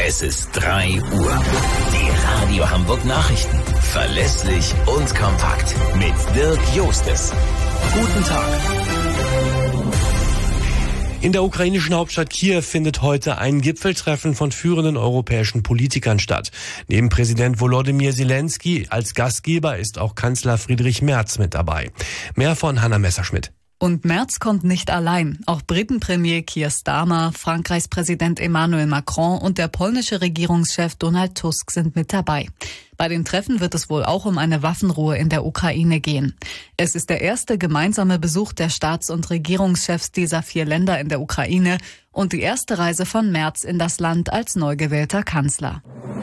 Es ist 3 Uhr. Die Radio Hamburg Nachrichten. Verlässlich und kompakt. Mit Dirk Jostes. Guten Tag. In der ukrainischen Hauptstadt Kiew findet heute ein Gipfeltreffen von führenden europäischen Politikern statt. Neben Präsident Volodymyr Zelensky als Gastgeber ist auch Kanzler Friedrich Merz mit dabei. Mehr von Hanna Messerschmidt. Und Merz kommt nicht allein. Auch Britenpremier Keir Starmer, Frankreichs Präsident Emmanuel Macron und der polnische Regierungschef Donald Tusk sind mit dabei. Bei den Treffen wird es wohl auch um eine Waffenruhe in der Ukraine gehen. Es ist der erste gemeinsame Besuch der Staats- und Regierungschefs dieser 4 Länder in der Ukraine und die erste Reise von Merz in das Land als neu gewählter Kanzler.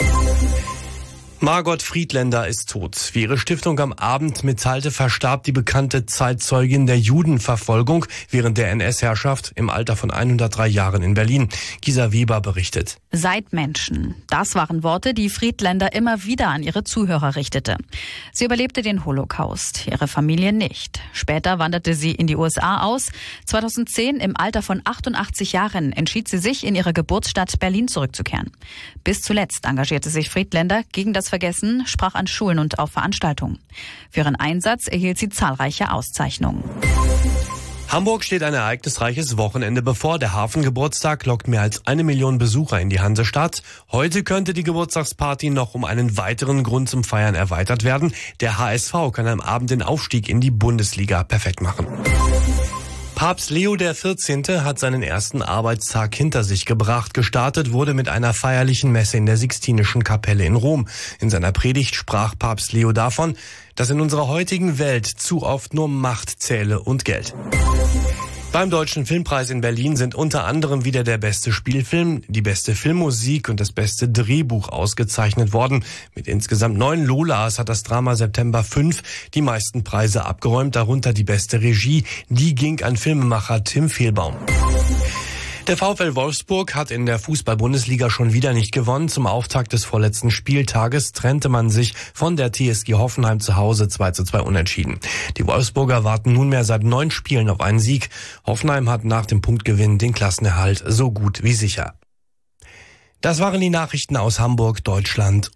Margot Friedländer ist tot. Wie ihre Stiftung am Abend mitteilte, verstarb die bekannte Zeitzeugin der Judenverfolgung während der NS-Herrschaft im Alter von 103 Jahren in Berlin. Gisa Weber berichtet. Seidmenschen. Das waren Worte, die Friedländer immer wieder an ihre Zuhörer richtete. Sie überlebte den Holocaust, ihre Familie nicht. Später wanderte sie in die USA aus. 2010, im Alter von 88 Jahren, entschied sie sich, in ihre Geburtsstadt Berlin zurückzukehren. Bis zuletzt engagierte sich Friedländer gegen das Vergessen, sprach an Schulen und auf Veranstaltungen. Für ihren Einsatz erhielt sie zahlreiche Auszeichnungen. Hamburg steht ein ereignisreiches Wochenende bevor. Der Hafengeburtstag lockt mehr als 1 Million Besucher in die Hansestadt. Heute könnte die Geburtstagsparty noch um einen weiteren Grund zum Feiern erweitert werden. Der HSV kann am Abend den Aufstieg in die Bundesliga perfekt machen. Papst Leo XIV. Hat seinen ersten Arbeitstag hinter sich gebracht. Gestartet wurde mit einer feierlichen Messe in der Sixtinischen Kapelle in Rom. In seiner Predigt sprach Papst Leo davon, dass in unserer heutigen Welt zu oft nur Macht zähle und Geld. Beim Deutschen Filmpreis in Berlin sind unter anderem wieder der beste Spielfilm, die beste Filmmusik und das beste Drehbuch ausgezeichnet worden. Mit insgesamt 9 Lolas hat das Drama September 5 die meisten Preise abgeräumt, darunter die beste Regie. Die ging an Filmemacher Tim Fehlbaum. Der VfL Wolfsburg hat in der Fußball-Bundesliga schon wieder nicht gewonnen. Zum Auftakt des vorletzten Spieltages trennte man sich von der TSG Hoffenheim zu Hause 2:2 unentschieden. Die Wolfsburger warten nunmehr seit 9 Spielen auf einen Sieg. Hoffenheim hat nach dem Punktgewinn den Klassenerhalt so gut wie sicher. Das waren die Nachrichten aus Hamburg, Deutschland